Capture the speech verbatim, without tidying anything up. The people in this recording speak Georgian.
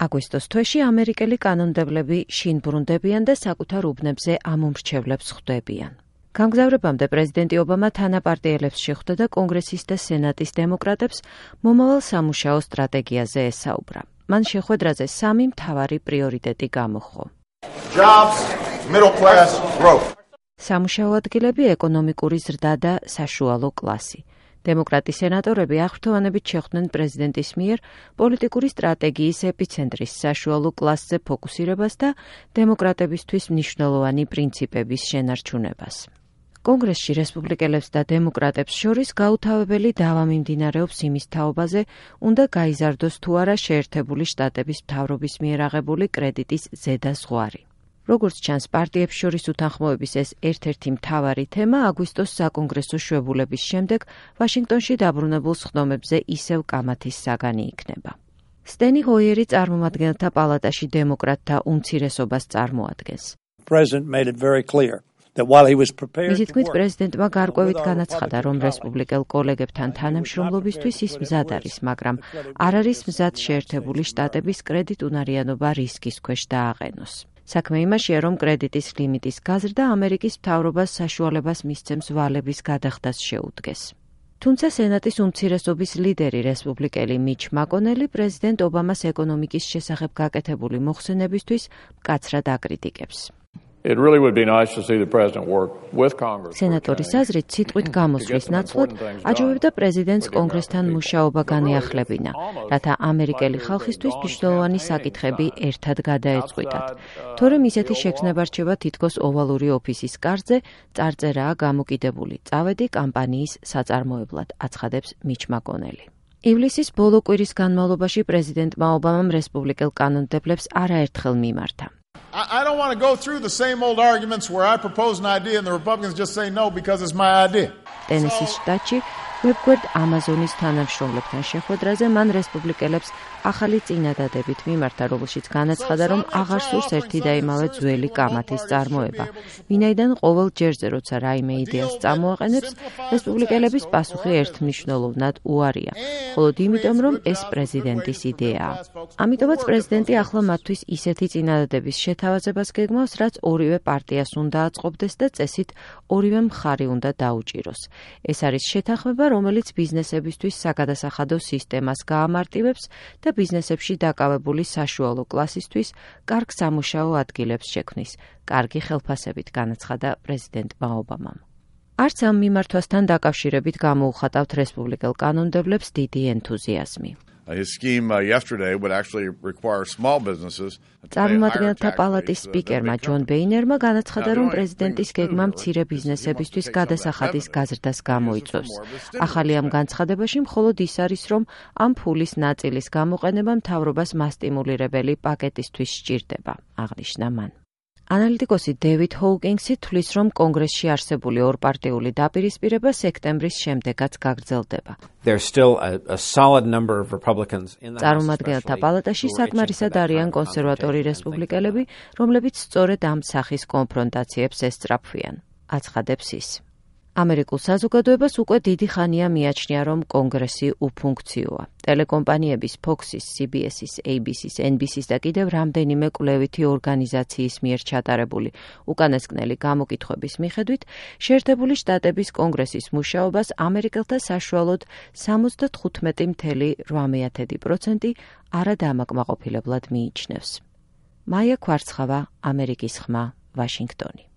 აგვისტოს თვეში ამერიკელი კანონმდებლები შინ ბრუნდებიან და საკუთარ უბნებზე ამომრჩევლებს ხვდებიან. გამგზავრებამდე პრეზიდენტი ობამა თანაპარტიელებს შეხვდა და კონგრესის და სენატის დემოკრატებს მომავალ სამუშაო სტრატეგიაზე ესაუბრა. მან შეხვედრაზე სამი მთავარი პრიორიტეტი გამოხო. Jobs, middle class growth. სამუშაო ადგილები, ეკონომიკური ზრდა და საშუალო კლასი. დემოკრატი სენატორები აღფრთოვანებით შეხვდნენ პრეზიდენტის მიერ პოლიტიკური სტრატეგიის ეპიცენტრის საშუალო კლასზე ფოკუსირებას და დემოკრატებისთვის მნიშვნელოვანი პრინციპების შენარჩუნებას. კონგრესში რესპუბლიკელებს და დემოკრატებს შორის გაუთავებელი დავა მიმდინარეობს იმის თაობაზე, უნდა გაიზარდოს თუ არა შეერთებული შტატების მთავრობის მიერ აღებული კრედიტის ზედა ზღვარი. როგორც ჩანს, პარტიებს შორის უთანხმოების ეს ერთ-ერთი მთავარი თემა აგვისტოს საკონგრესო შვებულების შემდეგ ვაშინგტონში დაბრუნებულ სხდომებზე ისევ კამათის საგანი იქნება. სტენი ჰოიერი წარმომადგენელთა პალატაში დემოკრატთა უმცირესობას წარმოადგენს. მისი თქმით, პრეზიდენტმა გარკვევით განაცხადა, რომ რესპუბლიკელ კოლეგებთან თანამშრომლობისთვის ის მზად არის, მაგრამ არ არის მზად შეერთებული შტატების კრედიტუნარიანობა რისკის ქვეშ დააყენოს. საქმე იმაშია, რომ კრედიტის ლიმიტის გაზრდა ამერიკის მთავრობას საშუალებას მისცემს ვალების გადახდას შეუდგეს. თუმცა სენატის უმცირესობის ლიდერი რესპუბლიკელი მიჩ მაკონელი პრეზიდენტ ობამას ეკონომიკის შესახებ გაკეთებული მოხსენებისთვის მკაცრად აკრიტიკებს. It really would be nice to see the president work with Congress. სენატორის აზრით, სიტყვით გამოსვლის ნაცვლად აჯობებდა პრეზიდენტს კონგრესთან მუშაობა განეახლებინა, რათა ამერიკელი ხალხისთვის მნიშვნელოვანი საკითხები ერთად გადაეწყვიტათ. თორემ ისეთი შექმნება რჩება თითქოს ოვალური ოფისის კარზე, წარწერაა გამოკიდებული. წავედი კამპანიის საწარმოებლად, აცხადებს მიჩ მაკონელი. ივლისის ბოლო კვირის განმავლობაში პრეზიდენტმა ობამამ რესპუბლიკელ კანონმდებლებს არაერთხელ მიმართა. I don't want to go through the same old arguments where I propose an idea and the Republicans just say no because it's my idea. ტენესის შტატში ვებგვერდ ამაზონის თანამშრომლებთან შეხვედრაზე მან რესპუბლიკელებს ახალი წინადადებით მიმართა, რომელშიც განაცხადა, რომ აღარ სურს ერთი და იმავე ძველი კამათის წარმოება. ვინაიდან ყოველ ჯერზე, როცა რაიმე იდეას წამოაყენებს, რესპუბლიკელების პასუხი ერთმნიშვნელოვნად უარია, მხოლოდ იმიტომ, რომ ეს პრეზიდენტის იდეაა. ამიტომაც პრეზიდენტი ახლა მათთვის ისეთი წინადადების შეთავაზებას გეგმავს, რაც ორივე პარტიას უნდა აწყობდეს და წესით ორივე მხარე უნდა დაუჭიროს. ეს არის შეთანხმება, რომელიც ბიზნესებისთვის საგადასახადო სისტემას გაამარტივებს და ბიზნესებში დაკავებული საშუალო კლასისთვის კარგ სამუშაო ადგილებს შექმნის, კარგი ხელფასებით განაცხადა პრეზიდენტმა ობამამ. არც ამ მიმართვასთან დაკავშირებით გამოუხატავთ რესპუბლიკელ კანონმდებლებს დიდი ენთუზიაზმი. His scheme uh, yesterday would actually require small businesses to pay წარმომადგენელთა higher პალატის tax rates სპიკერმა than big ჯონ companies. ბეინერმა განაცხადა, რომ პრეზიდენტის გეგმა მცირე ბიზნესებისთვის გადასახადის გაზრდას გამოიწვევს. ახალი ამ განცხადებაში მხოლოდ ის არის, რომ ამ ფულის ნაწილის გამოყენება მთავრობას მასტიმულირებელი პაკეტისთვის სჭირდება, აღნიშნა მან. ანალიტიკოსი დევიდ ჰოუკინგსი თვლის, რომ კონგრესში არსებული ორპარტიული დაპირისპირება სექტემბრის შემდეგაც გაგრძელდება. წარმომადგენელთა პალატაში საკმარისად არიან კონსერვატორი რესპუბლიკელები, რომლებიც სწორედ ამ სახის კონფრონტაციებს ესწრაფვიან, აცხადებს ის. ამერიკულ საზოგადოებას უკვე დიდი ხანია მიაჩნია, რომ კონგრესი უფუნქციოა. ტელეკომპანიების Fox-ის, C B S-ის, A B C-ის, N B C-ის და კიდევ რამდენიმე კვლევითი ორგანიზაციის მიერ ჩატარებული უკანასკნელი გამოკითხვების მიხედვით, შეერთებული შტატების კონგრესის მუშაობას ამერიკელთა საშუალოდ სამოცდათხუთმეტი ფاصლე ოთხ პროცენტი არადამაკმაყოფილებლად მიიჩნევს. მაია ქვარცხავა, ამერიკის ხმა, ვაშინგტონი.